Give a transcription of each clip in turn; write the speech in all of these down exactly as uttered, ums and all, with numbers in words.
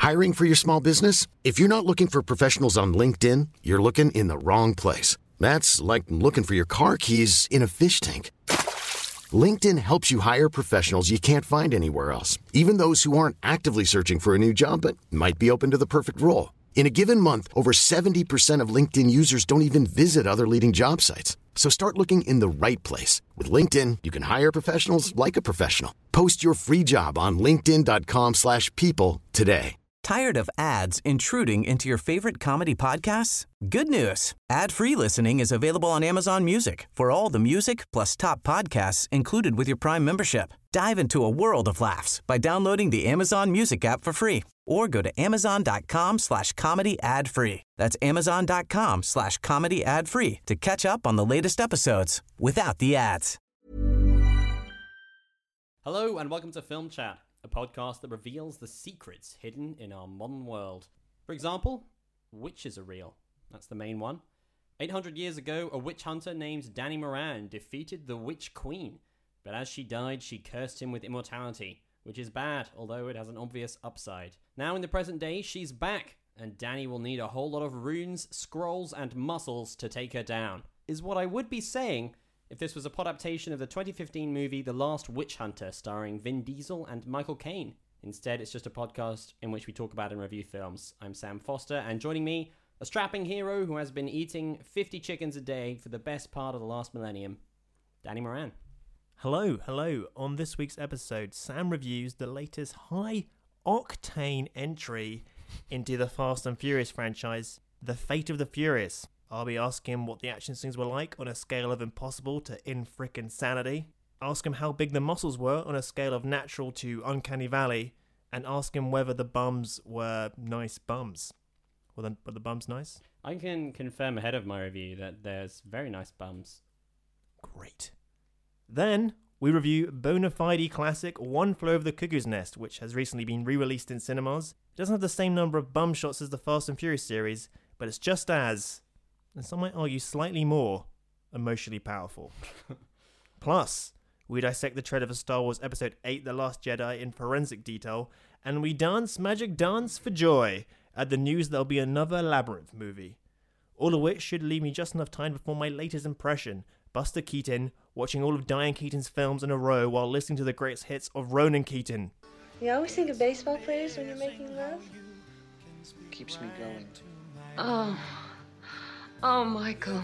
Hiring for your small business? If you're not looking for professionals on LinkedIn, you're looking in the wrong place. That's like looking for your car keys in a fish tank. LinkedIn helps you hire professionals you can't find anywhere else, even those who aren't actively searching for a new job but might be open to the perfect role. In a given month, over seventy percent of LinkedIn users don't even visit other leading job sites. So start looking in the right place. With LinkedIn, you can hire professionals like a professional. Post your free job on linkedin.com slash people today. Tired of ads intruding into your favorite comedy podcasts? Good news. Ad-free listening is available on Amazon Music for all the music plus top podcasts included with your Prime membership. Dive into a world of laughs by downloading the Amazon Music app for free or go to amazon.com slash comedy ad free. That's amazon.com slash comedy ad free to catch up on the latest episodes without the ads. Hello and welcome to Film Chat, a podcast that reveals the secrets hidden in our modern world. For example, witches are real. That's the main one. eight hundred years ago, a witch hunter named Danny Moran defeated the Witch Queen. But as she died, she cursed him with immortality, which is bad, although it has an obvious upside. Now in the present day, she's back, and Danny will need a whole lot of runes, scrolls, and muscles to take her down, is what I would be saying if this was a podaptation of the twenty fifteen movie The Last Witch Hunter, starring Vin Diesel and Michael Caine. Instead, it's just a podcast in which we talk about and review films. I'm Sam Foster, and joining me, a strapping hero who has been eating fifty chickens a day for the best part of the last millennium, Danny Moran. Hello, hello. On this week's episode, Sam reviews the latest high-octane entry into the Fast and Furious franchise, The Fate of the Furious. I'll be asking him what the action scenes were like on a scale of impossible to in-frickin' sanity. Ask him how big the muscles were on a scale of natural to uncanny valley. And ask him whether the bums were nice bums. Were the, were the bums nice? I can confirm ahead of my review that there's very nice bums. Great. Then we review bona fide classic One Flew Over the Cuckoo's Nest, which has recently been re-released in cinemas. It doesn't have the same number of bum shots as the Fast and Furious series, but it's just as, and some might argue slightly more, emotionally powerful. Plus, we dissect the trailer for Star Wars Episode eight, The Last Jedi in forensic detail, and we dance magic dance for joy at the news there'll be another Labyrinth movie. All of which should leave me just enough time before my latest impression, Buster Keaton, watching all of Diane Keaton's films in a row while listening to the greatest hits of Ronan Keaton. You always think of baseball players when you're making love? Keeps me going. Oh. Oh, Michael.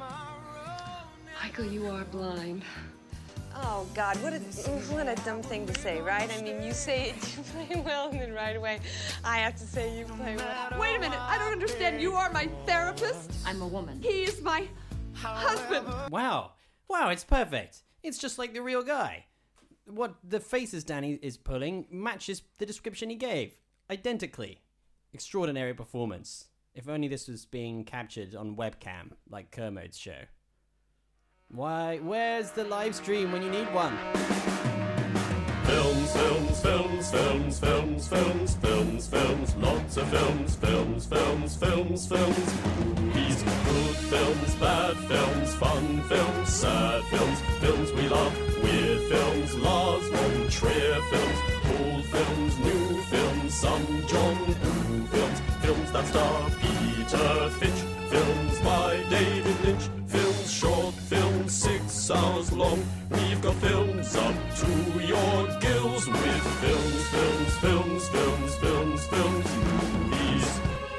Michael, you are blind. Oh, God, what a, what a dumb thing to say, right? I mean, you say it, you play well, and then right away, I have to say you play well. Wait a minute, I don't understand. You are my therapist? I'm a woman. He is my husband. Wow. Wow, it's perfect. It's just like the real guy. What the faces Danny is pulling matches the description he gave. Identically. Extraordinary performance. If only this was being captured on webcam, like Kermode's show. Why, where's the live stream when you need one? Films, films, films, films, films, films, films, films, lots of films, films, films, films, films, movies, good films, bad films, fun films, sad films, films we love, weird films, Lars von Trier films, old films, new films, some John Woo films, films that star Peter Finch, films by David Lynch, films short, films six hours long, we've got films up to your gills with films, films, films, films, films, films, movies.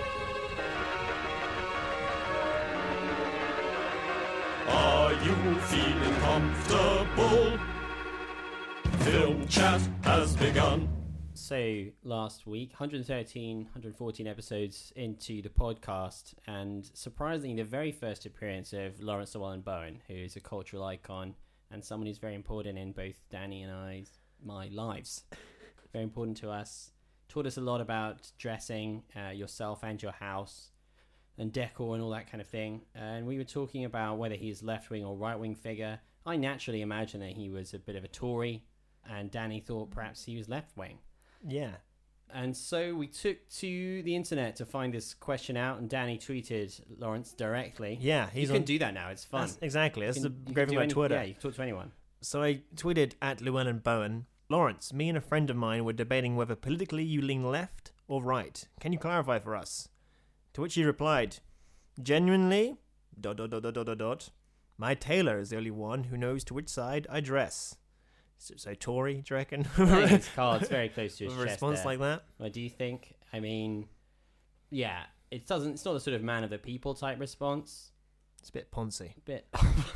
Are you feeling comfortable? Film chat has begun. So, last week, one hundred thirteen, one hundred fourteen episodes into the podcast, and surprisingly, the very first appearance of Lawrence Llewellyn-Bowen, who is a cultural icon and someone who's very important in both Danny and I's my lives. Very important to us. Taught us a lot about dressing uh, yourself and your house, and decor and all that kind of thing. And we were talking about whether he's left-wing or right-wing figure. I naturally imagined that he was a bit of a Tory, and Danny thought perhaps he was left-wing. Yeah. And so we took to the internet to find this question out, and Danny tweeted Lawrence directly. Yeah, he's you on... can do that now. It's fun. That's, exactly. That's you can, the great thing about any, Twitter. Yeah, you can talk to anyone. So I tweeted at Llewellyn-Bowen, Lawrence, me and a friend of mine were debating whether politically you lean left or right? Can you clarify for us? To which he replied, genuinely, dot dot dot dot dot dot dot, my tailor is the only one who knows to which side I dress. So, so Tory, do you reckon? I think it's Carl's very close to his With a chest response there. like that? What do you think? I mean, yeah, it doesn't. It's not the sort of man of the people type response. It's a bit poncy. Bit.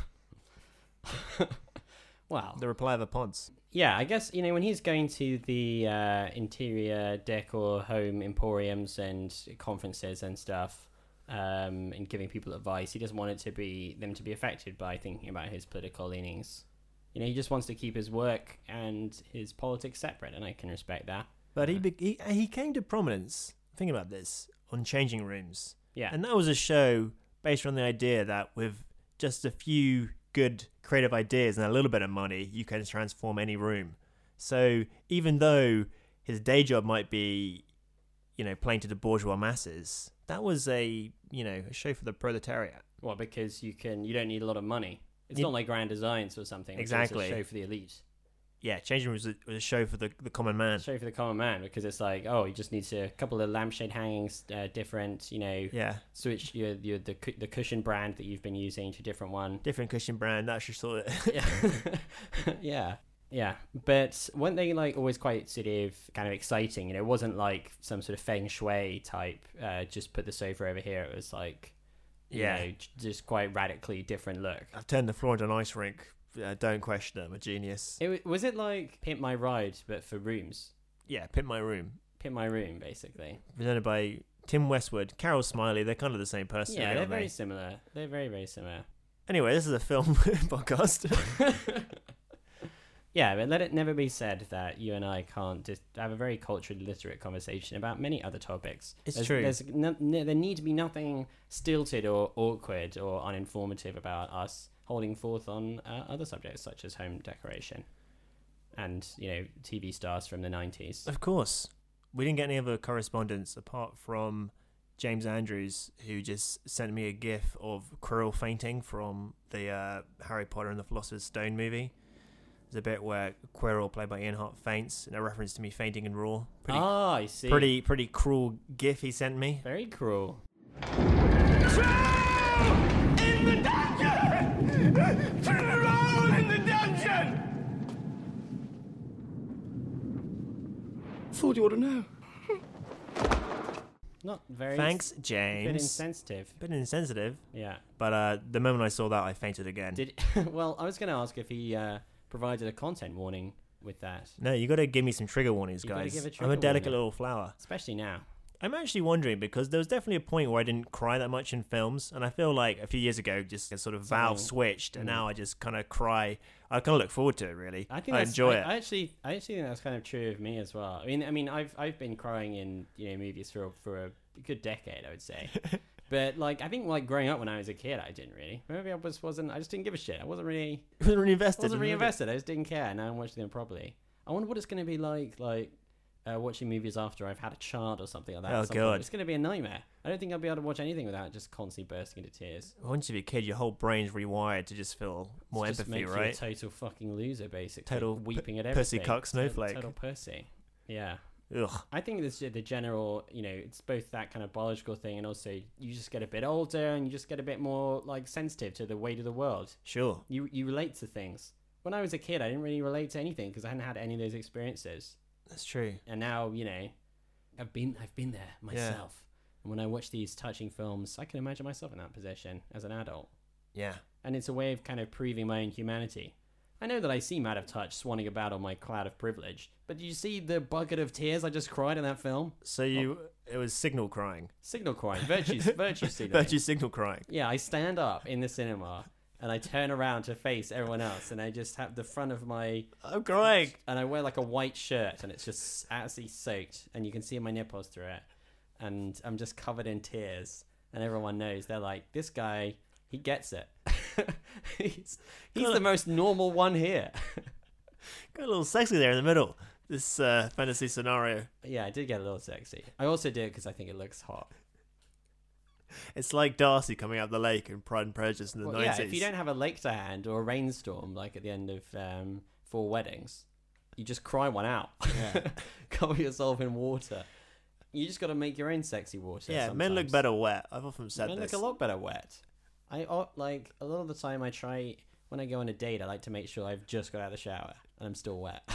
Wow. The reply of a ponce. Yeah, I guess, you know, when he's going to the uh, interior decor home emporiums and conferences and stuff, um, and giving people advice, he doesn't want it to be them to be affected by thinking about his political leanings. You know, he just wants to keep his work and his politics separate, and I can respect that. But he, be- he he came to prominence, think about this, on Changing Rooms. Yeah. And that was a show based on the idea that with just a few good creative ideas and a little bit of money, you can transform any room. So even though his day job might be, you know, playing to the bourgeois masses, that was a, you know, a show for the proletariat. Well, because you can, you don't need a lot of money. It's You- not like Grand Designs or something. Which Exactly. is a show for the elite. Yeah, Changing Rooms was a, was a show for the, the common man. Show for the common man, because it's like, oh, you just need to, a couple of lampshade hangings, uh, different, you know, Yeah, switch your, your the cu- the cushion brand that you've been using to a different one. different cushion brand. That's just sort of Yeah, yeah, yeah. But weren't they like always quite sort of kind of exciting? You know, it wasn't like some sort of feng shui type. Uh, just put the sofa over here. It was like, you Yeah. know, j- just quite radically different look. I've turned the floor into an ice rink. Uh, don't question it. I'm a genius. It wa- was it like Pimp My Ride but for rooms? Yeah, Pimp My Room. Pimp My Room, basically. Presented by Tim Westwood, Carol Smiley. They're kind of the same person. Yeah, really, they're aren't very they? similar. They're very very similar. Anyway, this is a film podcast. Yeah, but let it never be said that you and I can't just have a very culturally literate conversation about many other topics. It's there's, true. There's no, no, there need to be nothing stilted or awkward or uninformative about us holding forth on uh, other subjects such as home decoration and, you know, T V stars from the nineties. Of course. We didn't get any other correspondence apart from James Andrews, who just sent me a gif of Quirrell fainting from the uh, Harry Potter and the Philosopher's Stone movie. There's a bit where Quirrell, played by Ian Hart, faints in a reference to me fainting in Raw. Pretty, Ah, I see. pretty, pretty cruel gif he sent me. Very cruel. In the dungeon! Troll in the dungeon! Thought you ought to know. Not very... Thanks, A bit James. insensitive. Bit insensitive. Yeah. But uh, the moment I saw that, I fainted again. Did Well, I was going to ask if he uh, provided a content warning with that. No, you got to give me some trigger warnings, You gotta guys. give a I'm trigger a delicate warning. little flower. Especially now. I'm actually wondering because there was definitely a point where I didn't cry that much in films, and I feel like a few years ago, just sort of valve Something- switched, and Mm. now I just kind of cry. I kind of look forward to it. Really, I think I that's, enjoy I, it. I actually, I actually think that's kind of true of me as well. I mean, I mean, I've I've been crying in you know movies for for a good decade, I would say. But like, I think like growing up when I was a kid, I didn't really. Maybe I was wasn't. I just didn't give a shit. I wasn't really. I wasn't really invested. wasn't in really it. invested. I just didn't care. Now I'm watching them properly. I wonder what it's going to be like, like uh, watching movies after I've had a child or something like that. Oh, at some point. God. It's going to be a nightmare. I don't think I'll be able to watch anything without just constantly bursting into tears. Once you're a kid, your whole brain's rewired to just feel more It just empathy, makes right? You a total fucking loser, basically. Total weeping at p- everything. pussy cock snowflake. Total, total pussy. Yeah. Ugh. I think it's the general, you know, it's both that kind of biological thing and also you just get a bit older and you just get a bit more like sensitive to the weight of the world. Sure. You you relate to things. When I was a kid, I didn't really relate to anything because I hadn't had any of those experiences. That's true. And now, you know, I've been I've been there myself. And when I watch these touching films, I can imagine myself in that position as an adult. Yeah. And it's a way of kind of proving my own humanity. I know that I seem out of touch, swanning about on my cloud of privilege, but did you see the bucket of tears I just cried in that film? So you, it was signal crying. Signal crying, virtue, virtue signaling. Virtue signal crying. Yeah, I stand up in the cinema and I turn around to face everyone else, and I just have the front of my I'm crying. and I wear like a white shirt, and it's just absolutely soaked, and you can see my nipples through it, and I'm just covered in tears, and everyone knows. They're like, this guy, he gets it. he's he's the most normal one here. Got a little sexy there in the middle. This uh, fantasy scenario. Yeah, I did get a little sexy. I also did it because I think it looks hot. It's like Darcy coming out the lake in Pride and Prejudice in the Well, nineties. yeah, if you don't have a lake to hand or a rainstorm, like at the end of um, Four Weddings, you just cry one out. Yeah. Cover yourself in water. You just got to make your own sexy water. Yeah, sometimes. men look better wet. I've often said Men this. look a lot better wet. I uh, like a lot of the time. I try when I go on a date. I like to make sure I've just got out of the shower and I'm still wet.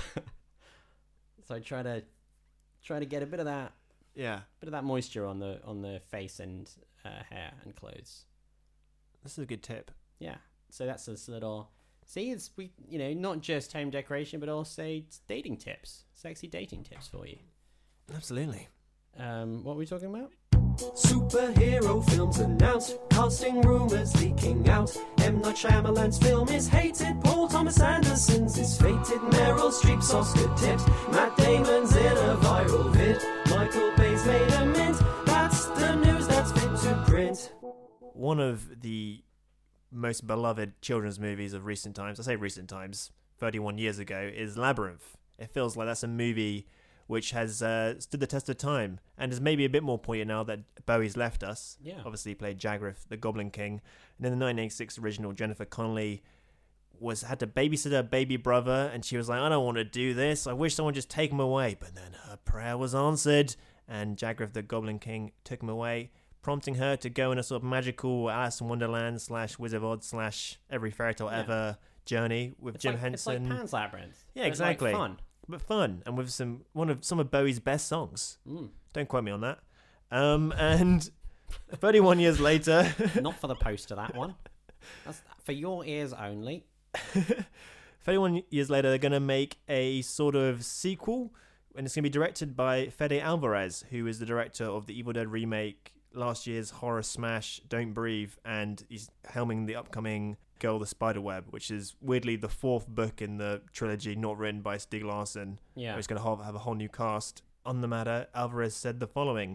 So I try to try to get a bit of that, Yeah, bit of that moisture on the on the face and uh, hair and clothes. this is a good tip. Yeah. So that's this little. See, it's we you know not just home decoration, but also dating tips, sexy dating tips for you. Absolutely. Um, what were we talking about? Superhero films announced, casting rumours leaking out. M. Night Shyamalan's film is hated, Paul Thomas Anderson's is fated, Meryl Streep's Oscar tips, Matt Damon's in a viral vid, Michael Bay's made a mint. That's the news that's fit to print. One of the most beloved children's movies of recent times, I say recent times, thirty-one years ago, is Labyrinth. It feels like that's a movie which has uh, stood the test of time and is maybe a bit more poignant now that Bowie's left us. Yeah. Obviously he played Jagrith, the Goblin King. And in the nineteen eighty-six original, Jennifer Connelly was had to babysit her baby brother, and she was like, I don't want to do this. I wish someone would just take him away. But then her prayer was answered, and Jagrith, the Goblin King, took him away, prompting her to go on a sort of magical Alice in Wonderland slash Wizard of Oz slash every fairy tale Yeah. ever journey with It's Jim like, Henson. It's like Pan's Labyrinth. Yeah, but it's, like, exactly. fun. But fun, and with some one of some of Bowie's best songs. Mm. Don't quote me on that. Um, and thirty-one years later, Not for the poster, that one. That's for your ears only. thirty-one years later, they're going to make a sort of sequel, and it's going to be directed by Fede Alvarez, who is the director of the Evil Dead remake, last year's horror smash Don't Breathe, and he's helming the upcoming Girl the Spiderweb, which is weirdly the fourth book in the trilogy not written by Stieg Larsson. Yeah. It's going to have, have a whole new cast. On the matter, Alvarez said the following.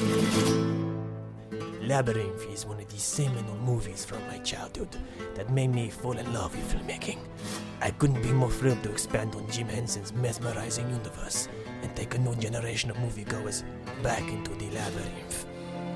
Labyrinth is one of these seminal movies from my childhood that made me fall in love with filmmaking. I couldn't be more thrilled to expand on Jim Henson's mesmerizing universe and take a new generation of moviegoers back into the labyrinth.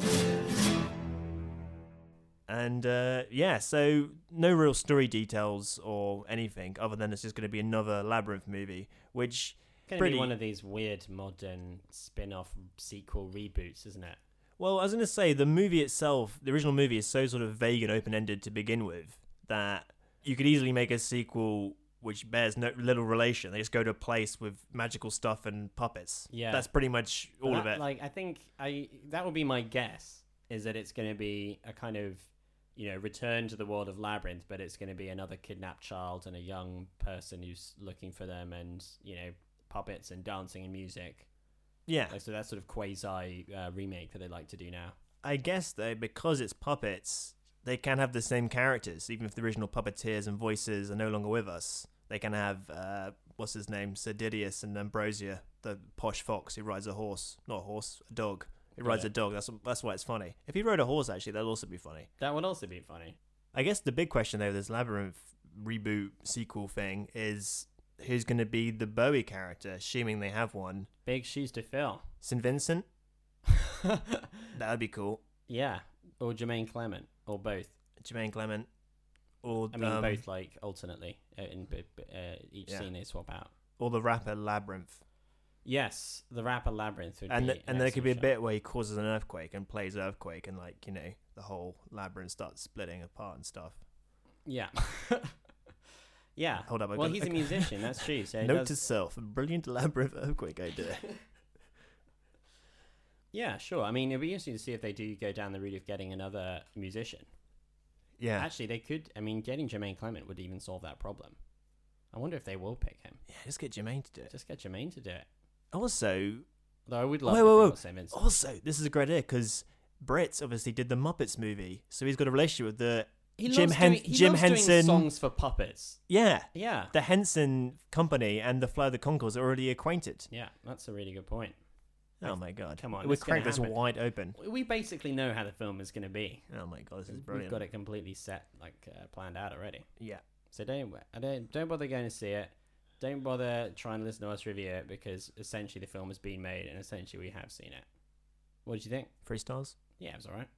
And uh, yeah, so no real story details or anything other than it's just going to be another Labyrinth movie, which Going to pretty be one of these weird modern spin-off sequel reboots, isn't it? well, I was going to say the movie itself, the original movie is so sort of vague and open-ended to begin with that you could easily make a sequel which bears no little relation. They just go to a place with magical stuff and puppets. Yeah. That's pretty much all That- of it. Like, I think I that would be my guess, is that it's going to be a kind of, you know, return to the world of Labyrinth, but it's going to be another kidnapped child and a young person who's looking for them, and, you know, puppets and dancing and music. Yeah. Like, so that sort of quasi uh, remake that they like to do now. I guess, though, because it's puppets, they can have the same characters, even if the original puppeteers and voices are no longer with us. They can have, uh, what's his name, Sidious and Ambrosia, the posh fox who rides a horse. Not a horse, a dog. He rides Yeah. a dog. That's that's why it's funny. If he rode a horse, actually, that'd also be funny. That would also be funny. I guess the big question, though, this Labyrinth reboot sequel thing is who's going to be the Bowie character, assuming they have one. Big shoes to fill. Saint Vincent? That'd be cool. Yeah. Or Jermaine Clement. Or both. Jermaine Clement. Or, I mean, um, both, like, alternately. Uh, in b- b- uh, each Yeah. scene they swap out. or the rapper Labyrinth. Yes, the rapper Labyrinth would And be th- and there could be a excellent bit where he causes an earthquake and plays earthquake, and like you know the whole labyrinth starts splitting apart and stuff. show. Yeah. Yeah. Hold up, I Well, got- he's a musician. That's true. So he Note does... to self: a brilliant labyrinth earthquake idea. Yeah, sure. I mean, it'd be interesting to see if they do go down the route of getting another musician. Yeah, Actually, they could. I mean, getting Jermaine Clement would even solve that problem. I wonder if they will pick him. yeah. Just get Jermaine to do it. Just get Jermaine to do it. Also, Though I would love wait, if wait, they wait. got Saint Vincent. Also, this is a great idea because Brits obviously did the Muppets movie, so he's got a relationship with the He Jim loves Hen- doing, he Jim loves Henson doing songs for puppets. Yeah, Yeah. the Henson Company and the Flight of the Conchords are already acquainted. Yeah, that's a really good point. Oh my god! Come on, we it's gonna cracked this happen. wide open. We basically know how the film is going to be. Oh my god, this is We've brilliant. got it completely set, like uh, planned out already. Yeah. So don't, I don't, don't bother going to see it. Don't bother trying to listen to us review it, because essentially the film has been made and essentially we have seen it. What did you think? Three stars. Yeah, it was alright.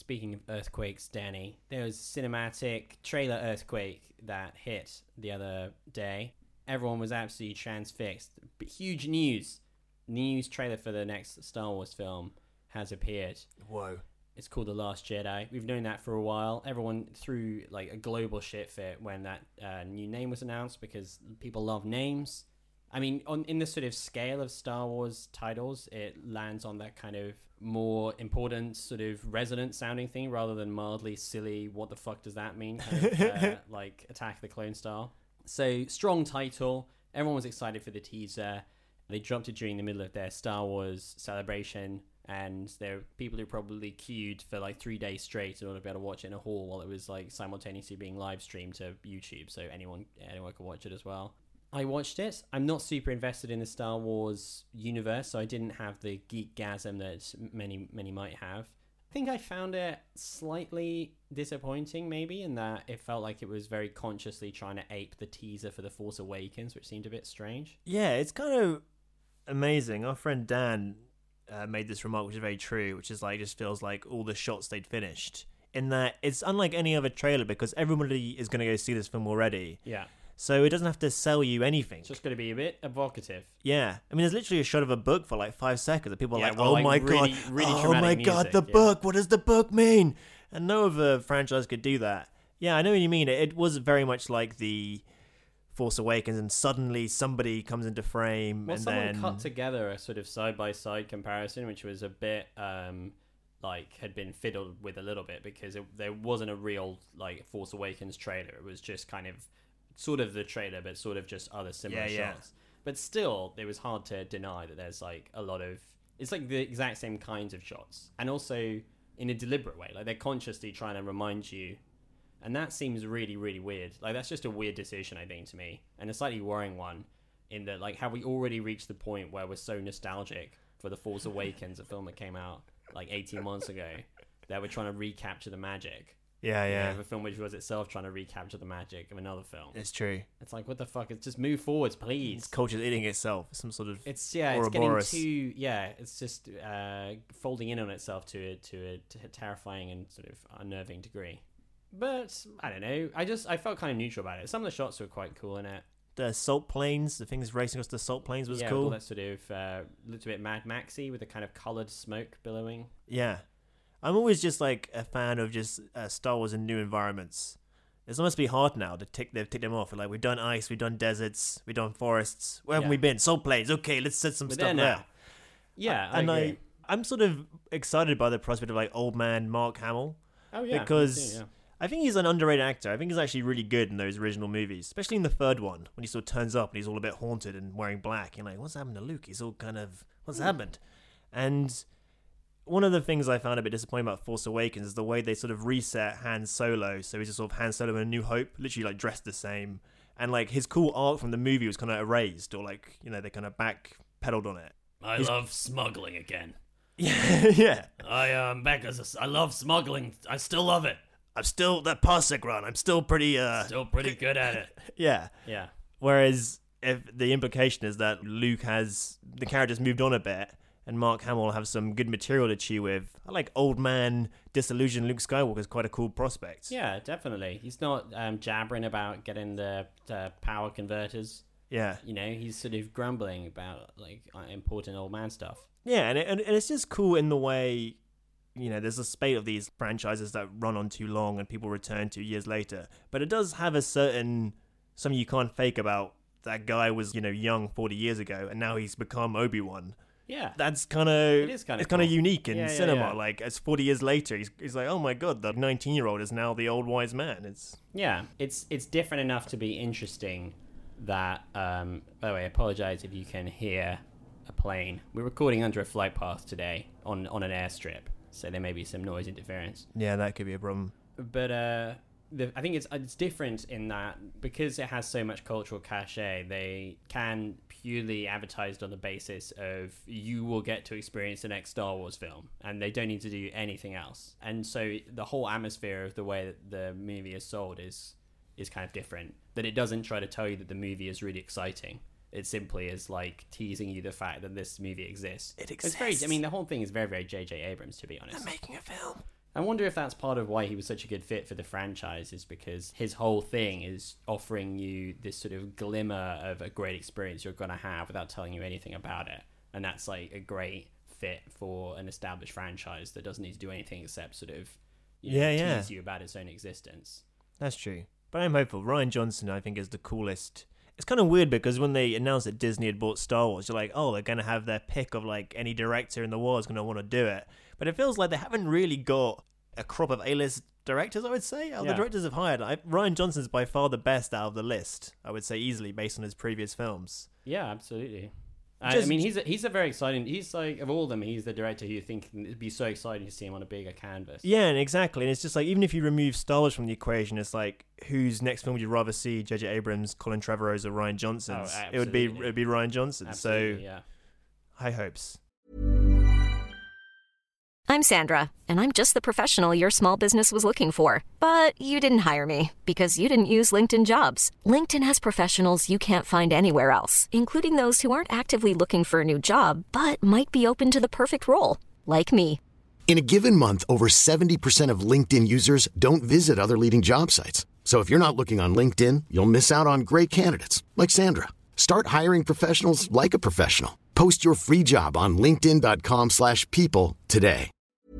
speaking of earthquakes, Danny, there was a cinematic trailer earthquake that hit the other day. Everyone was absolutely transfixed. But huge news. News trailer for the next Star Wars film has appeared. Whoa. It's called The Last Jedi. We've known that for a while. Everyone threw like a global shit fit when that uh, new name was announced because people love names. I mean, on in the sort of scale of Star Wars titles, it lands on that kind of more important, sort of resonant sounding thing rather than mildly silly, what the fuck does that mean, kind of, uh, like Attack of the Clone style. So, strong title. Everyone was excited for the teaser. They dropped it during the middle of their Star Wars celebration, and there are people who probably queued for like three days straight in order to be able to watch it in a hall while it was like simultaneously being live streamed to YouTube, so anyone anyone could watch it as well. I watched it. I'm not super invested in the Star Wars universe, so I didn't have the geekgasm that many, many might have. I think I found it slightly disappointing, maybe, in that it felt like it was very consciously trying to ape the teaser for The Force Awakens, which seemed a bit strange. Yeah, it's kind of amazing. Our friend Dan uh, made this remark, which is very true, which is like, it just feels like all the shots they'd finished. In that it's unlike any other trailer because everybody is going to go see this film already. Yeah. So it doesn't have to sell you anything. It's just going to be a bit evocative. Yeah. I mean, there's literally a shot of a book for like five seconds. And people are Yeah, like, well, oh like, my really- God. really oh dramatic my music, God, the yeah. book. What does the book mean? And no other franchise could do that. Yeah, I know what you mean. It, it was very much like the Force Awakens, and suddenly somebody comes into frame. Well, and someone then... cut together a sort of side-by-side comparison, which was a bit, um, like, had been fiddled with a little bit because it, there wasn't a real, like, Force Awakens trailer. It was just kind of sort of the trailer, but sort of just other similar Yeah, yeah. shots. But still, it was hard to deny that there's, like, a lot of... It's, like, the exact same kinds of shots. And also in a deliberate way. Like, they're consciously trying to remind you. And that seems really, really weird. Like, that's just a weird decision, I think, to me. And a slightly worrying one in that, like, have we already reached the point where we're so nostalgic for The Force Awakens, a film that came out, like, eighteen months ago, that we're trying to recapture the magic? Yeah, You know, yeah. of a film which was itself trying to recapture the magic of another film. It's true. It's like, what the fuck? It's just move forwards, please. It's culture's eating itself. Some sort of It's yeah, it's getting Ouroboros. too yeah. It's just uh, folding in on itself to a, to a to a terrifying and sort of unnerving degree. But I don't know. I just I felt kind of neutral about it. Some of the shots were quite cool in it. The salt plains, the things racing across the salt plains was yeah, cool. all that sort of uh, looked a bit Mad Maxy with the kind of coloured smoke billowing. Yeah. I'm always just like a fan of just uh, Star Wars in new environments. It's almost be hard now to tick they've ticked them off. Like, we've done ice, we've done deserts, we've done forests. Where haven't Yeah. we been? Salt plains. Okay, let's set some We're stuff there now. there. Yeah, I and agree. I, I'm sort of excited by the prospect of like old man Mark Hamill. Oh yeah, me because too, yeah. I think he's an underrated actor. I think he's actually really good in those original movies, especially in the third one when he sort of turns up and he's all a bit haunted and wearing black. You're like, what's happened to Luke? He's all kind of, what's happened? And one of the things I found a bit disappointing about Force Awakens is the way they sort of reset Han Solo. So he's just sort of Han Solo in A New Hope, literally like dressed the same. And like his cool arc from the movie was kind of erased, or like, you know, they kind of backpedaled on it. I He's- love smuggling again. Yeah, yeah. I am back as a, I love smuggling. I still love it. I'm still, that parsec run, I'm still pretty, uh... Still pretty good at it. Yeah. Yeah. Whereas if the implication is that Luke has, the character's moved on a bit, and Mark Hamill will have some good material to chew with. I like old man, disillusioned Luke Skywalker is quite a cool prospect. Yeah, definitely. He's not um, jabbering about getting the, the power converters. Yeah. You know, he's sort of grumbling about like uh, important old man stuff. Yeah, and, it, and it's just cool in the way, you know, there's a spate of these franchises that run on too long and people return to years later. But it does have a certain, something you can't fake about that guy was, you know, young forty years ago and now he's become Obi-Wan. Yeah. That's kind of, It is kinda it's kind of cool. unique in Yeah, yeah, cinema. yeah. Like, it's forty years later, he's, he's like, oh my God, the nineteen-year-old is now the old wise man. It's Yeah, it's it's different enough to be interesting that, um, by the way, I apologize if you can hear a plane. We're recording under a flight path today on, on an airstrip, so there may be some noise interference. Yeah, that could be a problem. But uh, the, I think it's it's different in that because it has so much cultural cachet, they can purely advertised on the basis of you will get to experience the next Star Wars film, and they don't need to do anything else. And so the whole atmosphere of the way that the movie is sold is is kind of different. That it doesn't try to tell you that the movie is really exciting. It simply is like teasing you the fact that this movie exists. It It's very, exists. I mean, the whole thing is very, very J J Abrams, to be honest. They're making a film. I wonder if that's part of why he was such a good fit for the franchise, is because his whole thing is offering you this sort of glimmer of a great experience you're going to have without telling you anything about it. And that's like a great fit for an established franchise that doesn't need to do anything except sort of you know, yeah, yeah. tease you about its own existence. That's true. But I'm hopeful. Rian Johnson, I think, is the coolest. It's kind of weird because when they announced that Disney had bought Star Wars, you're like, oh, they're going to have their pick of like any director in the world is going to want to do it. But it feels like they haven't really got a crop of A-list directors, I would say. Out of Yeah. the directors have hired, I, Rian Johnson's by far the best out of the list, I would say easily, based on his previous films. Yeah, absolutely. I, Just- I mean, he's a, he's a very exciting. He's like of all of them, he's the director who you think it'd be so exciting to see him on a bigger canvas. Yeah, and exactly. And it's just like, even if you remove Star Wars from the equation, it's like, whose next film would you rather see? J J Abrams, Colin Trevorrow's, or Rian Johnson's? Oh, it would be absolutely. it would be Rian Johnson. Absolutely, so, yeah. high hopes. I'm Sandra, and I'm just the professional your small business was looking for. But you didn't hire me because you didn't use LinkedIn Jobs. LinkedIn has professionals you can't find anywhere else, including those who aren't actively looking for a new job, but might be open to the perfect role, like me. In a given month, over seventy percent of LinkedIn users don't visit other leading job sites. So if you're not looking on LinkedIn, you'll miss out on great candidates like Sandra. Start hiring professionals like a professional. Post your free job on linkedin dot com slash people today.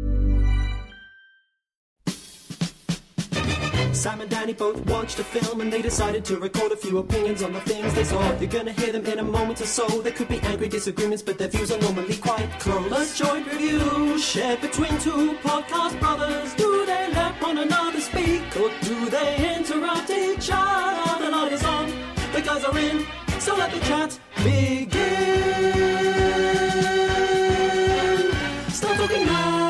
Sam and Danny both watched a film and they decided to record a few opinions on the things they saw. You're gonna hear them in a moment or so. There could be angry disagreements, but their views are normally quite close. A joint review shared between two podcast brothers. Do they let one another speak, or do they interrupt each other? The light is on, the guys are in, so let the chat begin. Start talking now.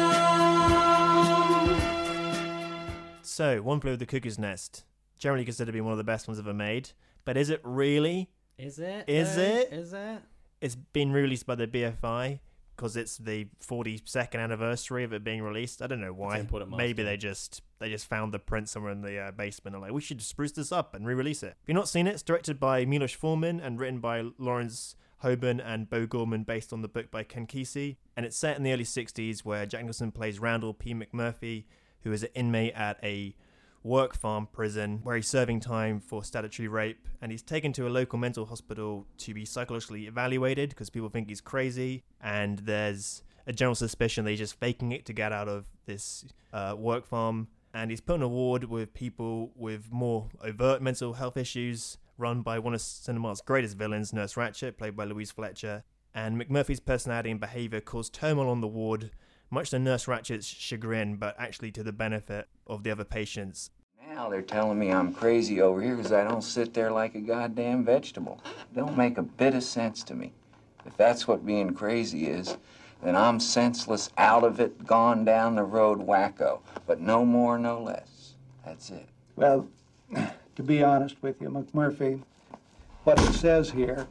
So, One Flew Over the Cuckoo's Nest, generally considered to be one of the best ones ever made. But is it really? Is it? Is though? it? Is it? It's been released by the B F I because it's the forty-second anniversary of it being released. I don't know why. an important Maybe milestone. they just they just found the print somewhere in the uh, basement and like, we should spruce this up and re-release it. If you've not seen it, it's directed by Milos Forman and written by Lawrence Hoban and Bo Gorman, based on the book by Ken Kesey. And it's set in the early sixties, where Jack Nicholson plays Randall P. McMurphy, who is an inmate at a work farm prison where he's serving time for statutory rape, and he's taken to a local mental hospital to be psychologically evaluated because people think he's crazy, and there's a general suspicion that he's just faking it to get out of this uh, work farm. And he's put on a ward with people with more overt mental health issues, run by one of cinema's greatest villains, Nurse Ratched, played by Louise Fletcher. And McMurphy's personality and behaviour cause turmoil on the ward, much to Nurse Ratched's chagrin, but actually to the benefit of the other patients. Now they're telling me I'm crazy over here because I don't sit there like a goddamn vegetable. Don't make a bit of sense to me. If that's what being crazy is, then I'm senseless, out of it, gone down the road wacko. But no more, no less. That's it. Well, to be honest with you, McMurphy, what it says here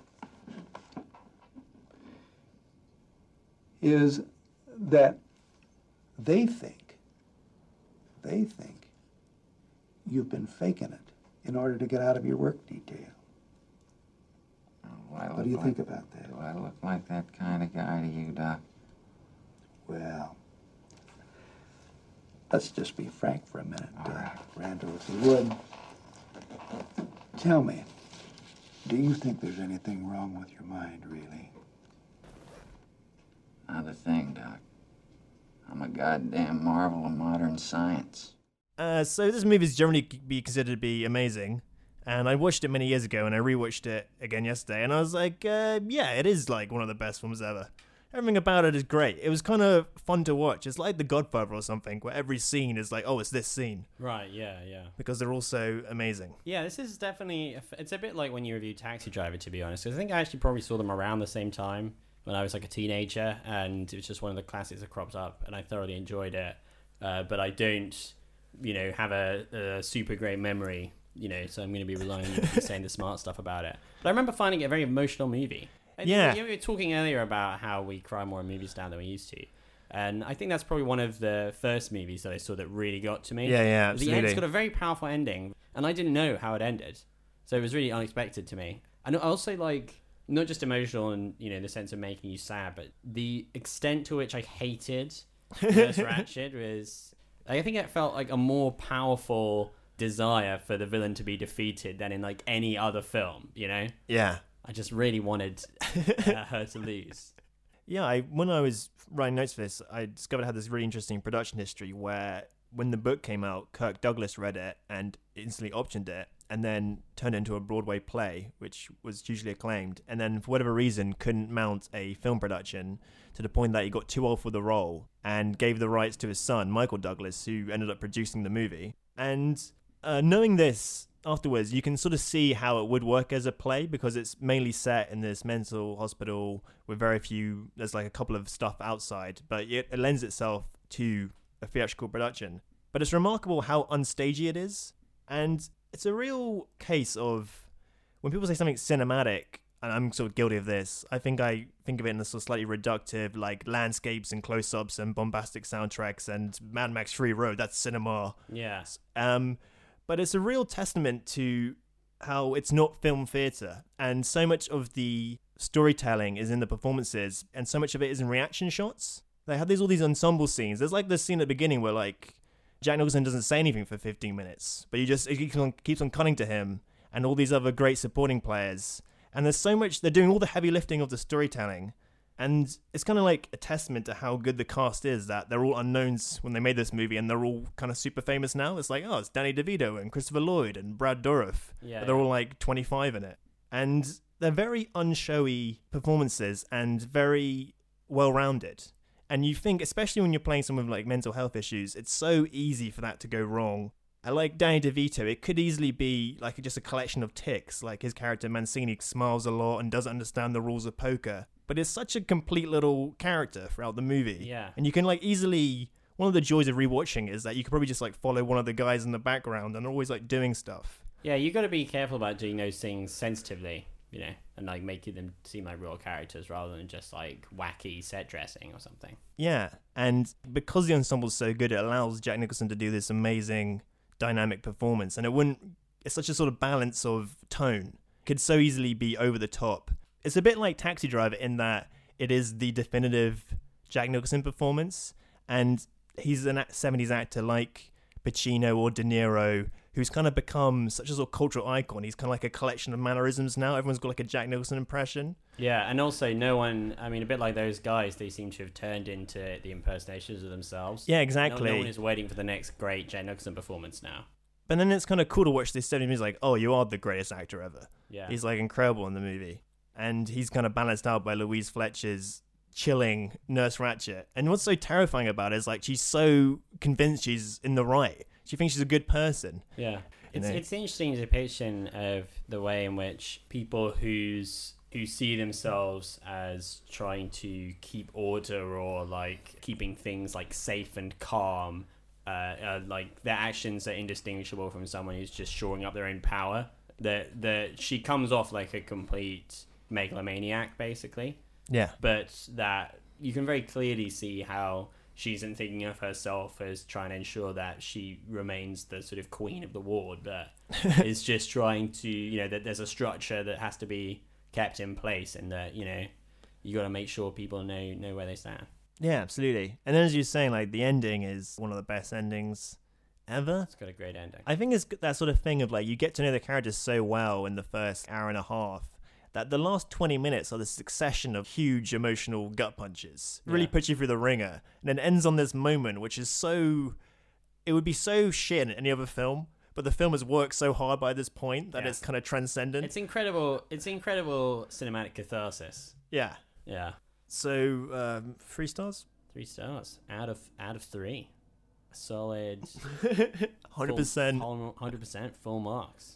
is that they think, they think you've been faking it in order to get out of your work detail. Oh, I What do you look think like- about that? Do I look like that kind of guy to you, Doc? Well, let's just be frank for a minute, All uh, right. Randall, if you would. Tell me, do you think there's anything wrong with your mind, really? Not a thing, Doc. I'm a goddamn marvel of modern science. Uh, so this movie is generally c- be considered to be amazing, and I watched it many years ago, and I rewatched it again yesterday, and I was like, uh, yeah, it is like one of the best films ever. Everything about it is great. It was kind of fun to watch. It's like The Godfather or something, where every scene is like, oh, it's this scene, Right, yeah, yeah. because they're all so amazing. Yeah, this is definitely, a f- it's a bit like when you review Taxi Driver, to be honest. 'Cause I think I actually probably saw them around the same time when I was like a teenager, and it was just one of the classics that cropped up, and I thoroughly enjoyed it. Uh, but I don't, you know, have a, a super great memory, you know, so I'm going to be relying on you to be saying the smart stuff about it. But I remember finding it a very emotional movie. And Yeah. You, you were talking earlier about how we cry more in movies now than we used to. And I think that's probably one of the first movies that I saw that really got to me. Yeah, yeah, The end, absolutely. it's got a very powerful ending, and I didn't know how it ended. So it was really unexpected to me. And also, like, not just emotional in, you know, the sense of making you sad, but the extent to which I hated Nurse Ratched was... I think it felt like a more powerful desire for the villain to be defeated than in like any other film, you know? Yeah. I just really wanted uh, her to lose. Yeah, I, when I was writing notes for this, I discovered it had this really interesting production history where when the book came out, Kirk Douglas read it and instantly optioned it and then turned it into a Broadway play, which was hugely acclaimed, and then for whatever reason couldn't mount a film production to the point that he got too old for the role and gave the rights to his son, Michael Douglas, who ended up producing the movie. And uh, knowing this afterwards, you can sort of see how it would work as a play because it's mainly set in this mental hospital with very few, there's like a couple of stuff outside, but it, it lends itself to a theatrical production. But it's remarkable how unstagey it is. And it's a real case of when people say something cinematic, and I'm sort of guilty of this, I think I think of it in a sort of slightly reductive, like landscapes and close-ups and bombastic soundtracks and Mad Max Fury Road, that's cinema. Yeah. Um, but it's a real testament to how it's not film theatre. And so much of the storytelling is in the performances, and so much of it is in reaction shots. They have these all these ensemble scenes. There's like this scene at the beginning where like Jack Nicholson doesn't say anything for fifteen minutes, but you just it keeps on, keeps on cutting to him and all these other great supporting players. And there's so much, they're doing all the heavy lifting of the storytelling. And it's kind of like a testament to how good the cast is that they're all unknowns when they made this movie and they're all kind of super famous now. It's like, oh, it's Danny DeVito and Christopher Lloyd and Brad Dourif. Yeah, but they're yeah. all like twenty-five in it. And they're very unshowy performances and very well-rounded. And you think, especially when you're playing someone with like mental health issues, it's so easy for that to go wrong. And like Danny DeVito, it could easily be like just a collection of tics. Like his character Mancini smiles a lot and doesn't understand the rules of poker. But it's such a complete little character throughout the movie. Yeah. And you can like easily, one of the joys of rewatching is that you could probably just like follow one of the guys in the background and they're always like doing stuff. Yeah, you got to be careful about doing those things sensitively, you know, and like making them seem like real characters rather than just like wacky set dressing or something. Yeah, and because the ensemble's so good, it allows Jack Nicholson to do this amazing dynamic performance, and it wouldn't, it's such a sort of balance of tone. It could so easily be over the top. It's a bit like Taxi Driver in that it is the definitive Jack Nicholson performance, and he's a seventies actor like Pacino or De Niro who's kind of become such a sort of cultural icon. He's kind of like a collection of mannerisms now. Everyone's got like a Jack Nicholson impression. Yeah, and also no one, I mean, a bit like those guys, they seem to have turned into the impersonations of themselves. Yeah, exactly. No, no one is waiting for the next great Jack Nicholson performance now. But then it's kind of cool to watch this seventies movie, like, oh, you are the greatest actor ever. Yeah. He's like incredible in the movie. And he's kind of balanced out by Louise Fletcher's chilling Nurse Ratched. And what's so terrifying about it is like she's so convinced she's in the right. She thinks she's a good person. Yeah. You It's know? it's an interesting depiction of the way in which people who's who see themselves as trying to keep order or like keeping things like safe and calm, uh, uh like their actions are indistinguishable from someone who's just shoring up their own power. That that she comes off like a complete megalomaniac, basically. Yeah. But that you can very clearly see how she isn't thinking of herself as trying to ensure that she remains the sort of queen of the ward, but is just trying to, you know, that there's a structure that has to be kept in place and that, you know, you got to make sure people know know where they stand. Yeah, absolutely. And then as you're saying, like the ending is one of the best endings ever. It's got a great ending. I think it's that sort of thing of like you get to know the characters so well in the first hour and a half that the last twenty minutes are this succession of huge emotional gut punches. It really Yeah. puts you through the ringer. And then ends on this moment, which is so... It would be so shit in any other film, but the film has worked so hard by this point that Yeah. it's kind of transcendent. It's incredible. It's incredible cinematic catharsis. Yeah. Yeah. So, um, three stars? Three stars out of out of three. A solid one hundred percent. One hundred percent full marks.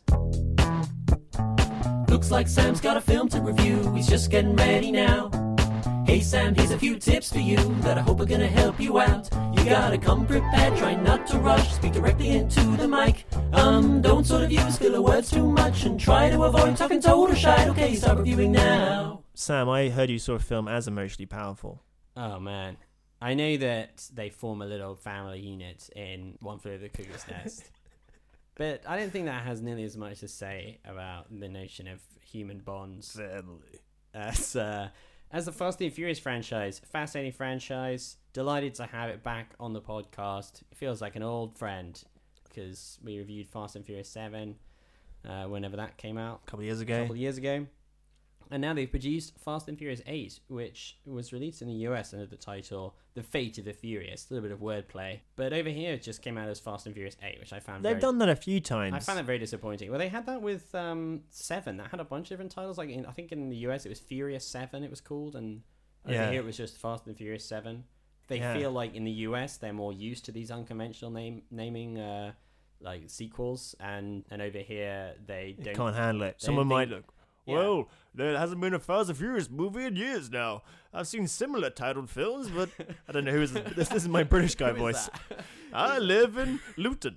Looks like Sam's got a film to review, he's just getting ready now. Hey Sam, here's a few tips for you that I hope are gonna help you out. You gotta come prepared, try not to rush, speak directly into the mic. Um, don't sort of use filler words too much and try to avoid talking total shite. Okay, start reviewing now. Sam, I heard you saw a film as emotionally powerful. Oh man, I know that they form a little family unit in One Flew Over the Cuckoo's Nest, but I don't think that has nearly as much to say about the notion of human bonds Family. as uh, As the Fast and Furious franchise, fascinating franchise. Delighted to have it back on the podcast. It feels like an old friend because we reviewed Fast and Furious seven uh, whenever that came out. A couple of years ago. A couple of years ago. And now they've produced Fast and Furious eight, which was released in the U S under the title The Fate of the Furious. A little bit of wordplay. But over here, it just came out as Fast and Furious eight, which I found They've very, done that a few times. I found that very disappointing. Well, they had that with um, seven. That had a bunch of different titles. Like in, I think in the U S, it was Furious seven, it was called. And over Yeah. here, it was just Fast and Furious seven. They Yeah. feel like in the U S, they're more used to these unconventional name naming uh, like sequels. And, and over here, they They don't... can't handle it. they Someone don't might think- look, Yeah. well, there hasn't been a Fast and Furious movie in years now. I've seen similar titled films, but I don't know who is this. This is my British guy Who is voice. that? I live in Luton.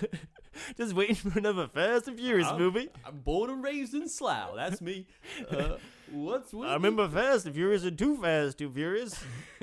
Just waiting for another Fast and Furious I'm- movie. I'm born and raised in Slough. That's me. Uh, what's with I remember Fast and Furious and Too Fast, Too Furious.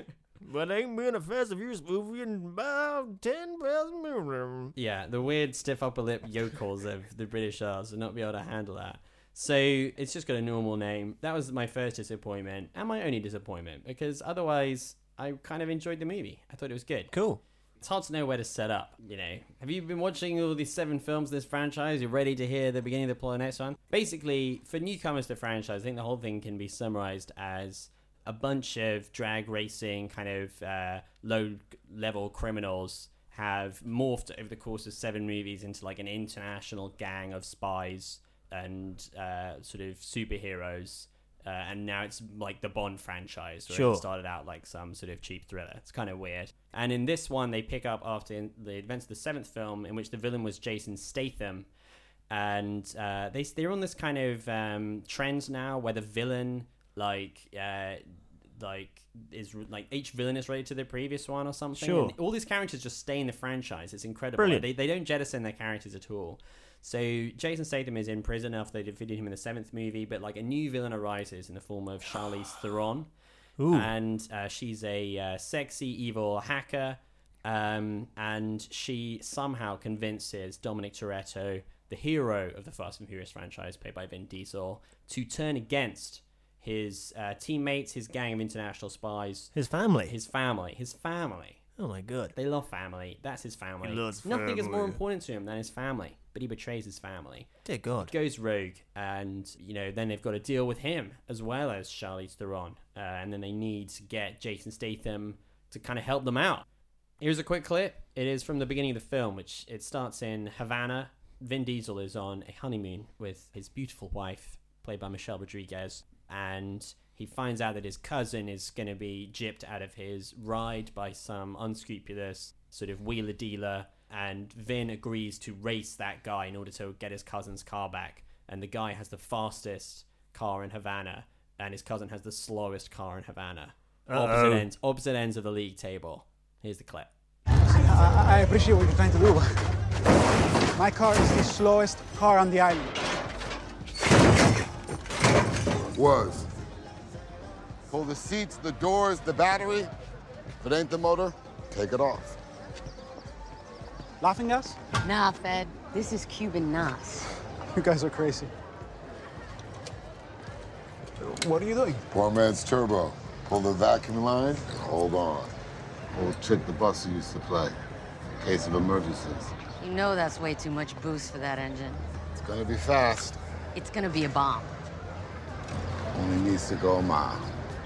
But ain't been a Fast and Furious movie in about ten thousand movies. Yeah, the weird stiff upper lip yokels of the British Isles will not be able to handle that. So it's just got a normal name. That was my first disappointment and my only disappointment because otherwise I kind of enjoyed the movie. I thought it was good. Cool. It's hard to know where to set up, you know. Have you been watching all these seven films in this franchise? You're ready to hear the beginning of the plot of the next one? Basically, for newcomers to the franchise, I think the whole thing can be summarized as a bunch of drag racing, kind of uh, low-level criminals have morphed over the course of seven movies into like an international gang of spies and uh, sort of superheroes. Uh, and now it's like the Bond franchise, where Sure. it started out like some sort of cheap thriller. It's kind of weird. And in this one, they pick up after the events of the seventh film, in which the villain was Jason Statham. And uh, they, they're on this kind of um, trend now where the villain, like, uh, like is like each villain is related to the previous one or something. Sure. And all these characters just stay in the franchise. It's incredible. Brilliant. They, they don't jettison their characters at all. So Jason Statham is in prison after they defeated him in the seventh movie, but like a new villain arises in the form of Charlize Theron. Ooh. And uh, she's a uh, sexy, evil hacker. Um, and she somehow convinces Dominic Toretto, the hero of the Fast and Furious franchise, played by Vin Diesel, to turn against his uh, teammates, his gang of international spies. His family. His family. His family. Oh my god. They love family. That's his family. He loves Nothing is more family. important to him than his family, but he betrays his family. Dear God. Goes rogue, and you know then they've got to deal with him as well as Charlize Theron, uh, and then they need to get Jason Statham to kind of help them out. Here's a quick clip. It is from the beginning of the film, which it starts in Havana. Vin Diesel is on a honeymoon with his beautiful wife, played by Michelle Rodriguez, and he finds out that his cousin is going to be gypped out of his ride by some unscrupulous sort of wheeler dealer, and Vin agrees to race that guy in order to get his cousin's car back. And the guy has the fastest car in Havana, and his cousin has the slowest car in Havana. Uh-oh. Opposite ends, opposite ends of the league table. Here's the clip. I, I appreciate what you're trying to do. My car is the slowest car on the island. Was. Pull the seats, the doors, the battery. If it ain't the motor, take it off. Laughing gas? Nah, Fed. This is Cuban Nas. You guys are crazy. What are you doing? Poor man's turbo. Pull the vacuum line and hold on. Old trick the buster used to play in case of emergencies. You know that's way too much boost for that engine. It's gonna be fast. It's gonna be a bomb. Only needs to go a mile.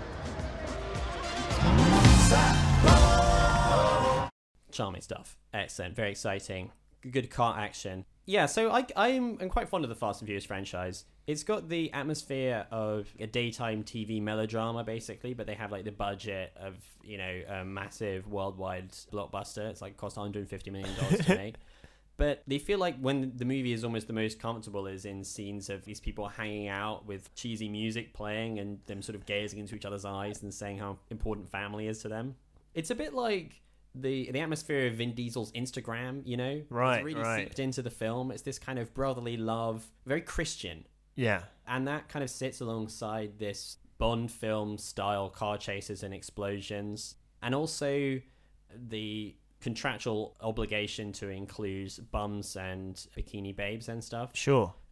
Charming stuff. Excellent. Very exciting. Good car action. Yeah, so I, I'm, I'm quite fond of the Fast and Furious franchise. It's got the atmosphere of a daytime T V melodrama, basically, but they have like the budget of, you know, a massive worldwide blockbuster. It's like cost one hundred fifty million dollars to make. But they feel like when the movie is almost the most comfortable is in scenes of these people hanging out with cheesy music playing and them sort of gazing into each other's eyes and saying how important family is to them. It's a bit like the the atmosphere of Vin Diesel's Instagram, you know? Right, It's really right. seeped into the film. It's this kind of brotherly love, very Christian. Yeah. And that kind of sits alongside this Bond film style car chases and explosions. And also the contractual obligation to include bums and bikini babes and stuff. Sure.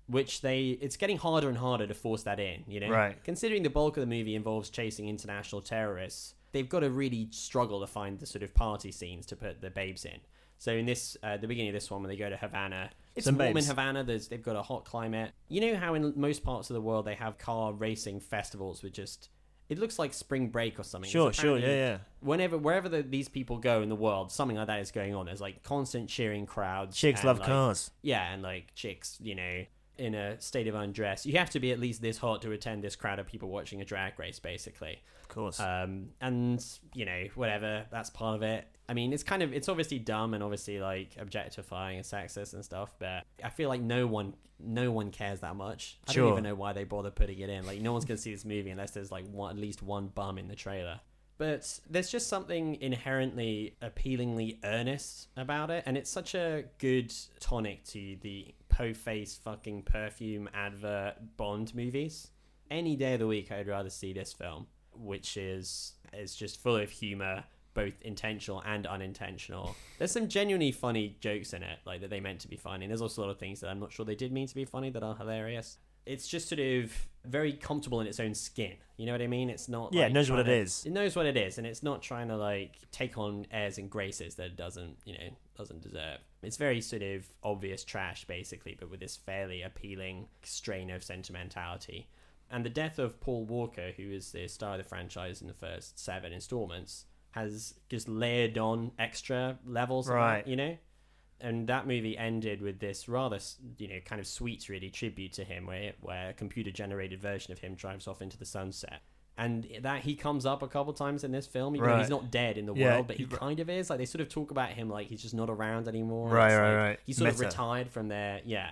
which they it's getting harder and harder to force that in, you know? Right. Considering the bulk of the movie involves chasing international terrorists, they've got to really struggle to find the sort of party scenes to put the babes in. So in this, uh, the beginning of this one, when they go to Havana, it's Some warm babes. in Havana. There's, they've got a hot climate. You know how in most parts of the world they have car racing festivals with just, it looks like spring break or something. Sure, It's sure, apparently- yeah, yeah. Whenever, wherever the, these people go in the world, something like that is going on. There's like constant cheering crowds. Chicks and, love like- cars. Yeah, and like chicks, you know, in a state of undress. You have to be at least this hot to attend this crowd of people watching a drag race, basically. Of course. Um, and, you know, whatever, that's part of it. I mean, it's kind of, it's obviously dumb and obviously, like, objectifying and sexist and stuff, but I feel like no one, no one cares that much. I Sure. don't even know why they bother putting it in. Like, no one's going to see this movie unless there's, like, one, at least one bum in the trailer. But there's just something inherently appealingly earnest about it, and it's such a good tonic to the po-face fucking perfume advert Bond movies. Any day of the week, I'd rather see this film, which is is just full of humor, both intentional and unintentional. There's some genuinely funny jokes in it, like that they meant to be funny. And there's also a lot of things that I'm not sure they did mean to be funny that are hilarious. It's just sort of very comfortable in its own skin. You know what I mean? It's not. Yeah, like, it knows what trying it to- is. It knows what it is, and it's not trying to like take on airs and graces that it doesn't, you know, doesn't deserve. It's very sort of obvious trash, basically, but with this fairly appealing strain of sentimentality. And the death of Paul Walker, who is the star of the franchise in the first seven installments, has just layered on extra levels of that, Right. you know? And that movie ended with this rather, you know, kind of sweet, really, tribute to him, where where a computer-generated version of him drives off into the sunset. And that he comes up a couple times in this film, even though Right. he's not dead in the Yeah, world, but he he- kind of is. Like, they sort of talk about him like he's just not around anymore. Right, It's right, like right. He's sort Meta. of retired from there, yeah.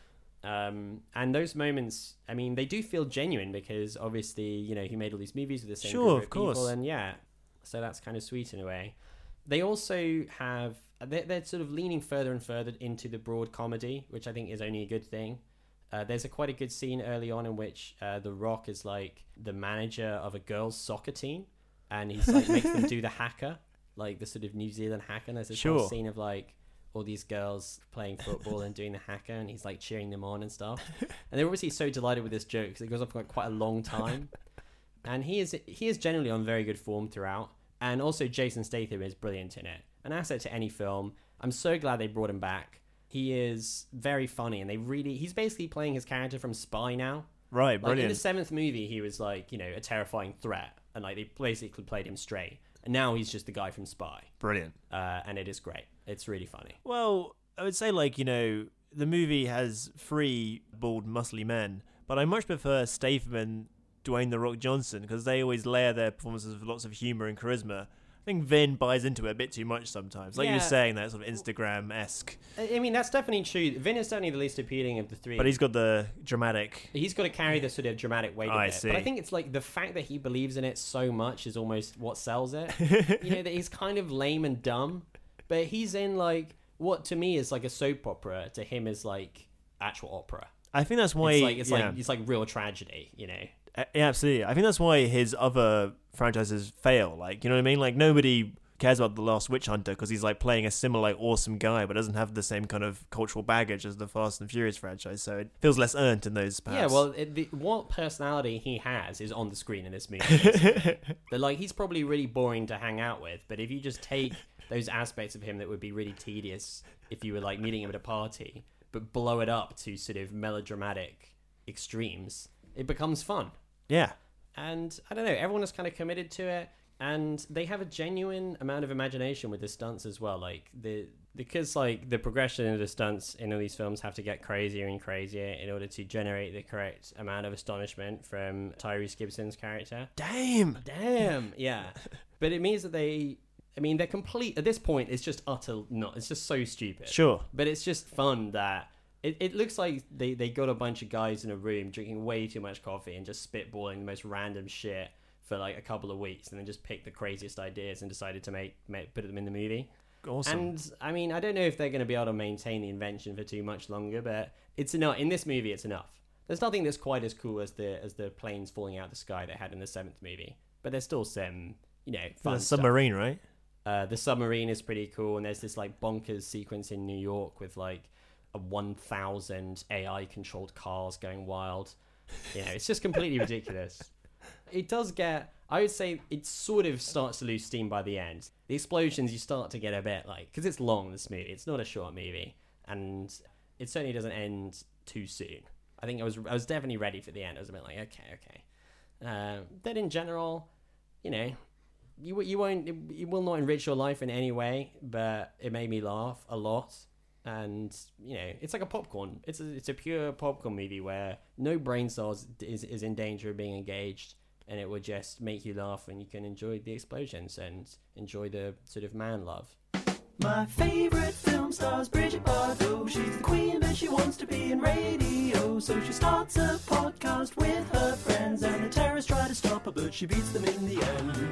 Um, and those moments, I mean, they do feel genuine because obviously, you know, he made all these movies with the same Sure, group of of people, course. and yeah, so that's kind of sweet in a way. They also have they're, they're sort of leaning further and further into the broad comedy, which I think is only a good thing. Uh, there's a quite a good scene early on in which uh, The Rock is like the manager of a girls' soccer team, and he's like makes them do the haka, like the sort of New Zealand haka. And there's this whole Sure. scene of like all these girls playing football and doing the haka, and he's like cheering them on and stuff. And they're obviously so delighted with this joke because it goes on for like quite a long time. And he is he is generally on very good form throughout. And also Jason Statham is brilliant in it. An asset to any film. I'm so glad they brought him back. He is very funny, and they really he's basically playing his character from Spy now. Right, Like in brilliant. the seventh movie, he was like, you know, a terrifying threat, and like they basically played him straight. And now he's just the guy from Spy. Brilliant. Uh, and it is great. It's really funny. Well, I would say, like, you know, the movie has three bald, muscly men, but I much prefer Statham and Dwayne The Rock Johnson because they always layer their performances with lots of humour and charisma. I think Vin buys into it a bit too much sometimes. Like you Yeah. were saying, that sort of Instagram-esque. I I mean, that's definitely true. Vin is certainly the least appealing of the three. But he's got the dramatic... He's got to carry the sort of dramatic weight of I it. see. But I think it's like the fact that he believes in it so much is almost what sells it. You know, that he's kind of lame and dumb, but he's in like what to me is like a soap opera. To him is like actual opera. I think that's why... It's like it's yeah. like it's like real tragedy. You know. Uh, Yeah, absolutely. I think that's why his other franchises fail. Like, you know what I mean? Like, nobody cares about The Last Witch Hunter because he's like playing a similar, like, awesome guy, but doesn't have the same kind of cultural baggage as the Fast and Furious franchise. So it feels less earned in those. Perhaps. Yeah, well, it, the, what personality he has is on the screen in this movie. basically. But like, he's probably really boring to hang out with. But if you just take those aspects of him that would be really tedious if you were like meeting him at a party, but blow it up to sort of melodramatic extremes, it becomes fun. Yeah. And I don't know, everyone is kind of committed to it, and they have a genuine amount of imagination with the stunts as well. Like the because like the progression of the stunts in all these films have to get crazier and crazier in order to generate the correct amount of astonishment from Tyrese Gibson's character. Damn. Damn. Yeah. But it means that they I mean they're complete at this point. It's just utter not it's just so stupid. Sure. But it's just fun that It, it looks like they, they got a bunch of guys in a room drinking way too much coffee and just spitballing the most random shit for like a couple of weeks, and then just picked the craziest ideas and decided to make, make put them in the movie. Awesome. And I mean, I don't know if they're going to be able to maintain the invention for too much longer, but it's enough. In this movie, it's enough. There's nothing that's quite as cool as the as the planes falling out of the sky they had in the seventh movie, but there's still some, you know, fun The stuff. submarine, right? Uh, the submarine is pretty cool, and there's this like bonkers sequence in New York with like a one thousand A I controlled cars going wild. You know, it's just completely ridiculous. It does get, I would say it sort of starts to lose steam by the end. The explosions, you start to get a bit like, because it's long, this movie. It's not a short movie. And it certainly doesn't end too soon. I think I was I was definitely ready for the end. I was a bit like, okay, okay. Uh, then in general, you know, you you won't, it, it will not enrich your life in any way, but it made me laugh a lot. And, you know, it's like a popcorn. It's a, it's a pure popcorn movie where no brain cells is, is in danger of being engaged, and it will just make you laugh, and you can enjoy the explosions and enjoy the sort of man love. My favorite film stars Bridget Bardot. She's the queen, but she wants to be in radio. So she starts a podcast with her friends, and the terrorists try to stop her, but she beats them in the end.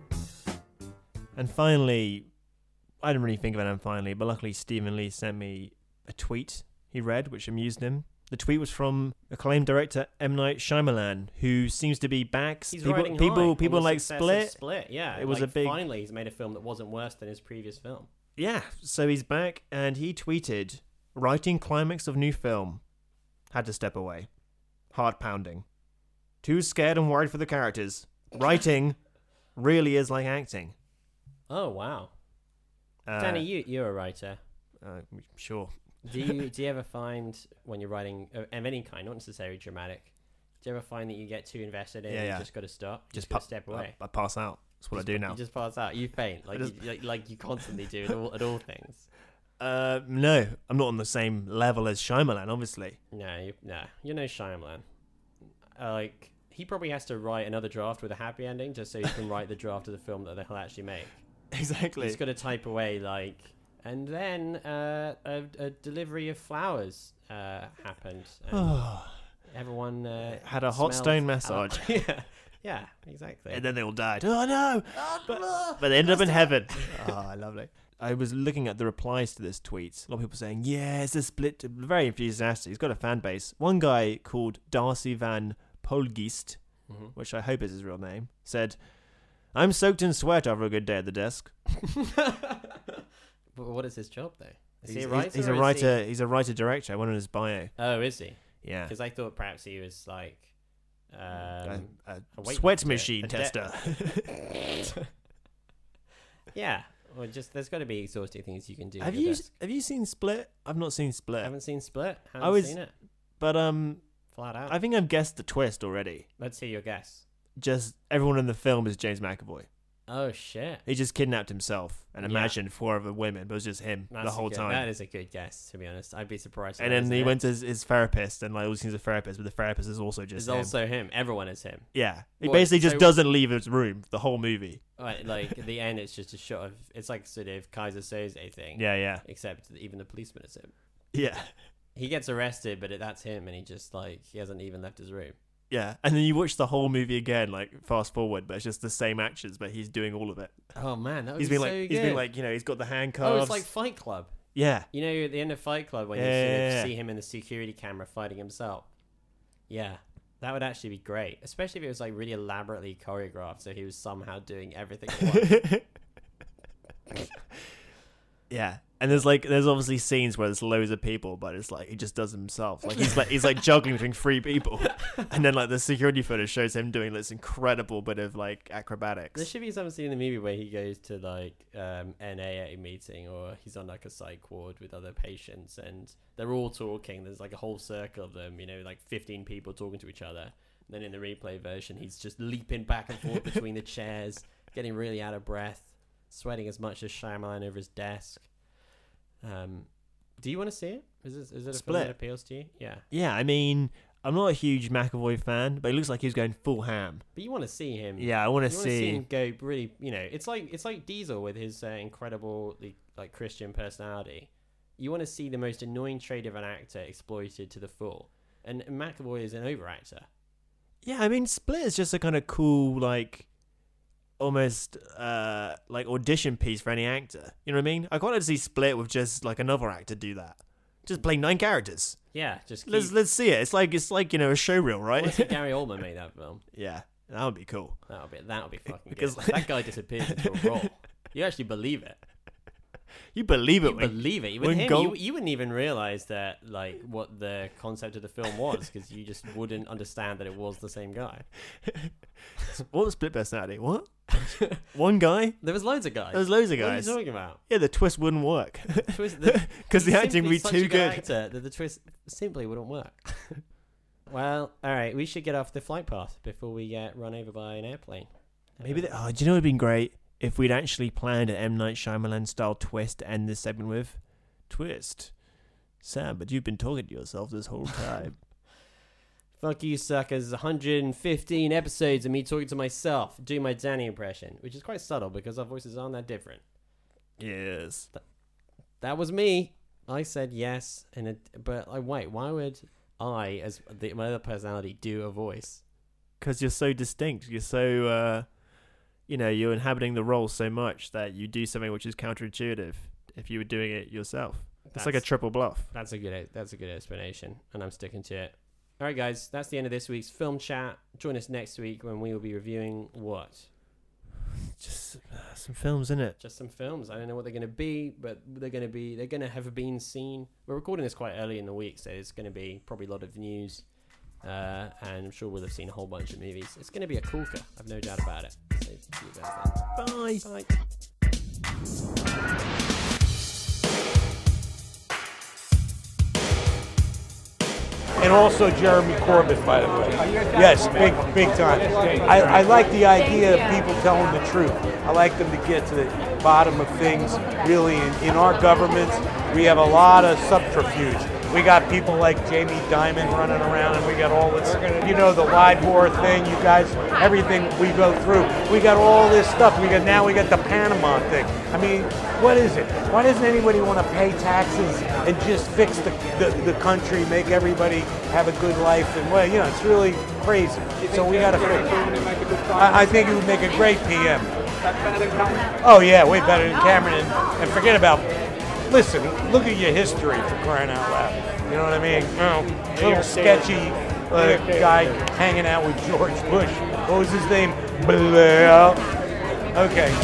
And finally, I didn't really think of it and finally, but luckily Stephen Lee sent me a tweet he read, which amused him. The tweet was from acclaimed director M. Night Shyamalan, who seems to be back. He's people riding people, high people on the like success Split. of Split, yeah. It was like, a big. Finally, he's made a film that wasn't worse than his previous film. Yeah, so he's back, and he tweeted, "Writing climax of new film. Had to step away. Heart pounding. Too scared and worried for the characters. Writing really is like acting." Oh, wow. Uh, Danny, you, you're a writer. Uh, sure. do you do you ever find when you're writing of any kind, not necessarily dramatic, do you ever find that you get too invested in Yeah, and yeah. you just got to stop? You Just just got pa- to step away. I, I pass out. That's what Just I do pa- now. You just pass out. You faint, like, just- you, like, like you constantly do at all, at all things. Uh, no, I'm not on the same level as Shyamalan, obviously. No, you, no, you're no Shyamalan. Uh, like, he probably has to write another draft with a happy ending just so he can write the draft of the film that he'll actually make. Exactly. He's got to type away, like, and then uh, a, a delivery of flowers uh, happened. And everyone uh, Had a hot smelled- stone massage. yeah, yeah, exactly. And then they all died. Oh no! But, but they ended up in heaven. Oh, lovely. I was looking at the replies to this tweet. A lot of people saying, yeah, it's a Split. Very enthusiastic. He's got a fan base. One guy called Darcy Van Polgeest, Mhm. which I hope is his real name, said, "I'm soaked in sweat after a good day at the desk." But what is his job, though? Is he's, he a he's- writer? He's or a is writer. he- He's a writer-director. I went on his bio. Oh, is he? Yeah. Because I thought perhaps he was like um, A- a a weight sweat lifter, machine a de- tester. yeah, or just there's got to be exhausting things you can do. Have at your you desk. Have you seen Split? I've not seen Split. I haven't seen Split. I Haven't was, seen it. but um, Flat out. I think I've guessed the twist already. Let's hear your guess. Just everyone in the film is James McAvoy. Oh shit! He just kidnapped himself and Yeah. imagined four other women, but it was just him That's the a whole good- time. That is a good guess, to be honest. I'd be surprised. if and that then isn't he it. went to his, his therapist, and like all he's a therapist, but the therapist is also just It's him. also him. Everyone is him. Yeah, he What, basically just so- doesn't leave his room the whole movie. Right, like at the end, it's just a shot of. It's like sort of Kaiser Soze thing. Yeah, yeah. Except that even the policeman is him. Yeah, He gets arrested, but it, that's him, and he just like he hasn't even left his room. yeah. And then you watch the whole movie again, like fast forward, but it's just the same actions, but he's doing all of it. Oh man, that would He's be been so like, good. he's been like, you know, he's got the handcuffs. Oh, it's like Fight Club. Yeah. You know, at the end of Fight Club when Yeah, you sort yeah, of yeah. see him in the security camera fighting himself. Yeah, that would actually be great, especially if it was like really elaborately choreographed, so he was somehow doing everything at once. Yeah, and there's like there's obviously scenes where there's loads of people, but it's like he just does himself. Like he's like he's like juggling between three people, and then like the security footage shows him doing this incredible bit of like acrobatics. There should be some scene in the movie where he goes to like um, N A at a meeting, or he's on like a psych ward with other patients, and they're all talking. There's like a whole circle of them, you know, like fifteen people talking to each other. And then in the replay version, he's just leaping back and forth between the chairs, getting really out of breath, sweating as much as Shyamalan over his desk. Um, do you want to see it? Is it, is it a film Split. that appeals to you? Yeah. Yeah, I mean, I'm not a huge McAvoy fan, but it looks like he's going full ham. But you want to see him. Yeah, I wanna you see- him go really. You know, it's like it's like Diesel with his uh, incredible like Christian personality. You want to see the most annoying trait of an actor exploited to the full, and McAvoy is an over actor. Yeah, I mean, Split is just a kind of cool, like, almost uh like audition piece for any actor. You know what I mean? I quite like to see Split with just like another actor do that. Just play nine characters. Yeah, just let's keep- let's see it. It's like it's like you know a showreel, right? What if Gary Oldman made that film? Yeah, that would be cool. That would be that would be fucking Because- good. That guy disappears into a role. You actually believe it. You believe it. You when, believe it. With when him, Gold- you, you wouldn't even realize that, like, what the concept of the film was, because you just wouldn't understand that it was the same guy. What was split personality? What? One guy? There was loads of guys. There was loads of What are you guys. talking about? Yeah, the twist wouldn't work. Twist- Because the, he's acting would be simply too such a good. actor that the twist simply wouldn't work. Well, all right, we should get off the flight path before we get run over by an airplane. Maybe. The, oh, do you know what would have been great if we'd actually planned an M. Night Shyamalan style twist to end this segment with? Twist. Sam, but you've been talking to yourself this whole time. Fuck you, suckers. one hundred fifteen episodes of me talking to myself, doing my Danny impression, which is quite subtle because our voices aren't that different. Yes. Th- that was me. I said yes, and it, but like, wait, why would I, as the, my other personality, do a voice? Because you're so distinct. You're so, uh, you know, you're inhabiting the role so much that you do something which is counterintuitive if you were doing it yourself. It's That's, like a triple bluff. That's a good. That's a good explanation, and I'm sticking to it. All right, guys, that's the end of this week's film chat. Join us next week when we will be reviewing what? Just uh, some films, innit? Just some films. I don't know what they're going to be, but they're going to be. They're going to have been seen. We're recording this quite early in the week, so it's going to be probably a lot of news, uh, and I'm sure we'll have seen a whole bunch of movies. It's going to be a corker. I've no doubt about it. So see you guys then. Bye. Bye. And also Jeremy Corbyn, by the way. Yes, big, big time. I, I like the idea of people telling the truth. I like them to get to the bottom of things. Really, in, in our governments, we have a lot of subterfuge. We got people like Jamie Dimon running around, and we got all this, you know, the LIBOR thing, you guys, everything we go through. We got all this stuff. We got now we got the Panama thing. I mean, what is it? Why doesn't anybody want to pay taxes and just fix the, the, the country, make everybody have a good life? And well, you know, it's really crazy. So we got to fix it. I, I think it would make a great P M. Oh yeah, way better than Cameron. And, and forget about. Listen, look at your history for crying out loud. You know what I mean? Oh, little sketchy uh, guy hanging out with George Bush. What was his name? Blair. Okay.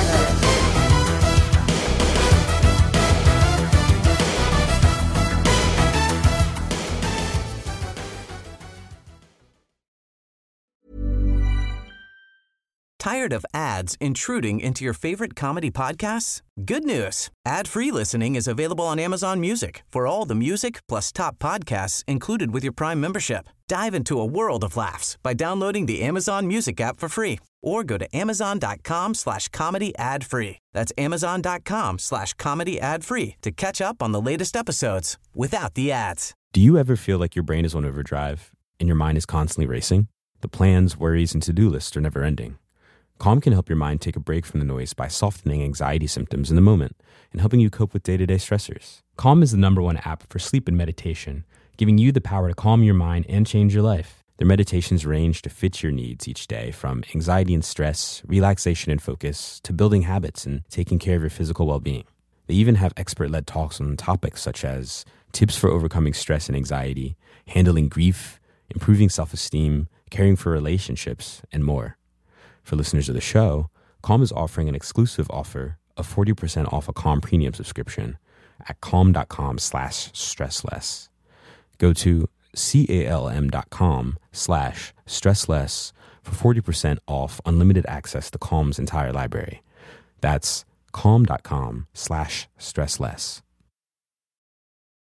Tired of ads intruding into your favorite comedy podcasts? Good news. Ad-free listening is available on Amazon Music for all the music plus top podcasts included with your Prime membership. Dive into a world of laughs by downloading the Amazon Music app for free or go to amazon.com slash comedy ad free. That's amazon.com slash comedy ad free to catch up on the latest episodes without the ads. Do you ever feel like your brain is on overdrive and your mind is constantly racing? The plans, worries, and to-do lists are never ending. Calm can help your mind take a break from the noise by softening anxiety symptoms in the moment and helping you cope with day-to-day stressors. Calm is the number one app for sleep and meditation, giving you the power to calm your mind and change your life. Their meditations range to fit your needs each day, from anxiety and stress, relaxation and focus, to building habits and taking care of your physical well-being. They even have expert-led talks on topics such as tips for overcoming stress and anxiety, handling grief, improving self-esteem, caring for relationships, and more. For listeners of the show, Calm is offering an exclusive offer of forty percent off a Calm premium subscription at calm.com slash stressless. Go to calm.com slash stressless for forty percent off unlimited access to Calm's entire library. That's calm.com slash stressless.